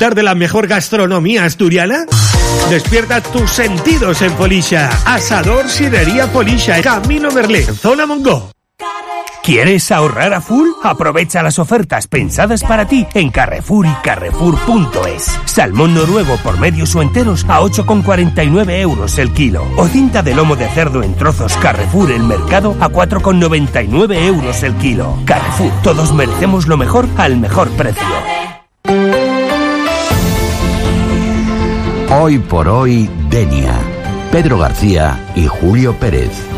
disfrutar de la mejor gastronomía asturiana? Despierta tus sentidos en Polisha. Asador Sidería Polisha, Camino Merlín, Zona Mongo. ¿Quieres ahorrar a full? Aprovecha las ofertas pensadas para ti en Carrefour y Carrefour.es. Salmón noruego por medios o enteros a 8,49 euros el kilo. O cinta de lomo de cerdo en trozos Carrefour El Mercado a 4,99 euros el kilo. Carrefour, todos merecemos lo mejor al mejor precio. Hoy por hoy, Denia, Pedro García y Julio Pérez.